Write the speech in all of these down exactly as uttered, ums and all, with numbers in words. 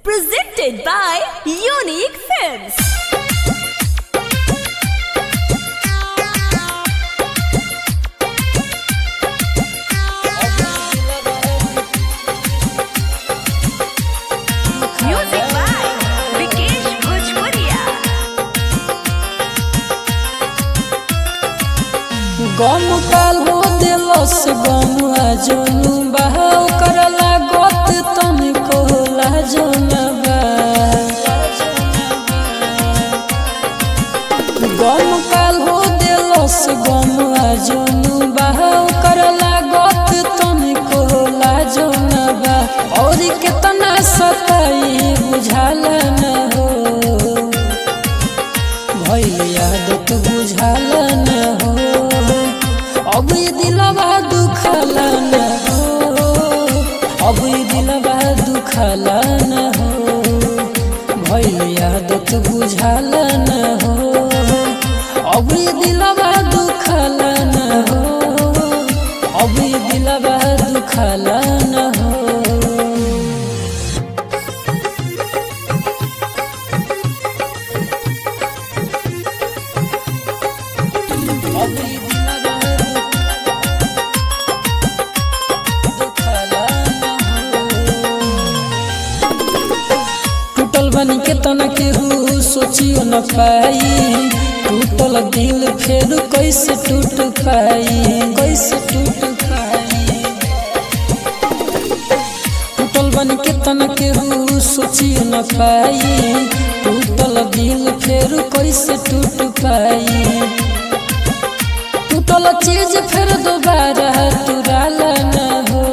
Presented by Unique Films. Music by Vikesh Bhojpuria. गम काल हो दिलस गम आजनु बहाव करला गत तन कोला जनबा गम काल हो दिलस गम आजनु बहाव करला गत तन कोला जनबा और कितना सताई बुझाला न हो भइल यादत बुझाला न हो अब ये दिलवा दुखला न हो अब ये दिलवा दुखला न हो भइल यादत बुझाला न हो अब ये दिलवा दुखला न हो अब ये दिलवा दुखला न हो बन के तना केहू सोचियो न पाई टूटल दिल फिर कैसे टूट पाई कैसे टूट पाई टूटल बन के तना केहू सोचियो न पाई टूटल दिल फिर कैसे टूट पाई टूटल चीज फिर दोबारा तुराला न हो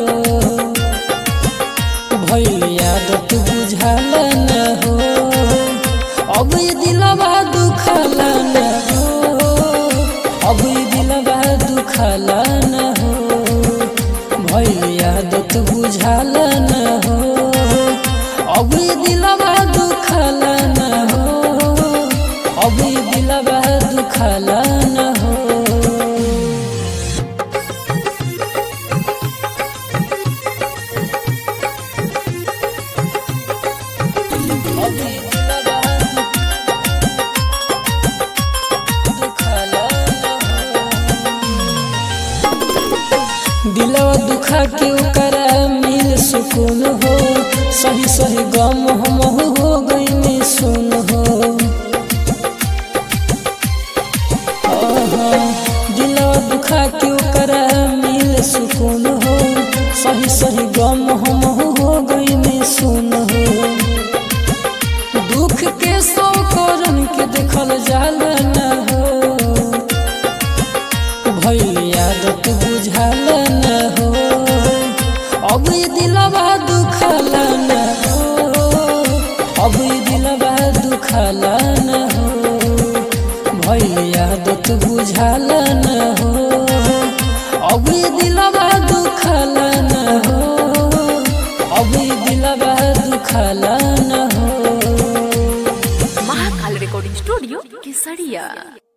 भइल यादत बुझाला न हो अब ये दिलवा दुखला न हो अब ये दिलवा दुखला न हो भइल यादत बुझाला न हो अब ये दिलवा दुखला न हो अब ये दिलवा दुखला न हो दिलवा दुखा के ओकरा मिल सुकून हो सही सही गम हम हो गई सुन हो दिलवा दुखा के ओकरा मिल सुकून हो सही सही गम हम हो गई सुन हो दुख के सौ करन के देखल जाला न हो भइल यादत बुझाला न हो अब ये दिलवा दुखला न हो अब ये दिलवा दुखला न हो भइल यादत बुझाला न हो अब ये दिलवा दुखला न हो अब ये दिलवा दुखला न हो Mahakal Recording Studio, Kesaria.